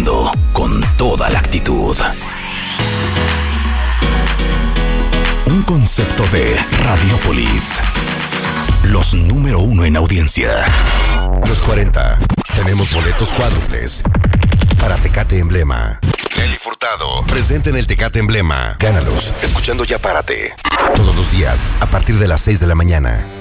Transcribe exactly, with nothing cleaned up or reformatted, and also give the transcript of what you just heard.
escuchando con toda la actitud. Un concepto de Radiopolis. Los número uno en audiencia. Los cuarenta. Tenemos boletos cuádruples para Tecate Emblema. Nelly Furtado, presente en el Tecate Emblema. Gánalos, escuchando Ya Párate. Todos los días, a partir de las seis de la mañana.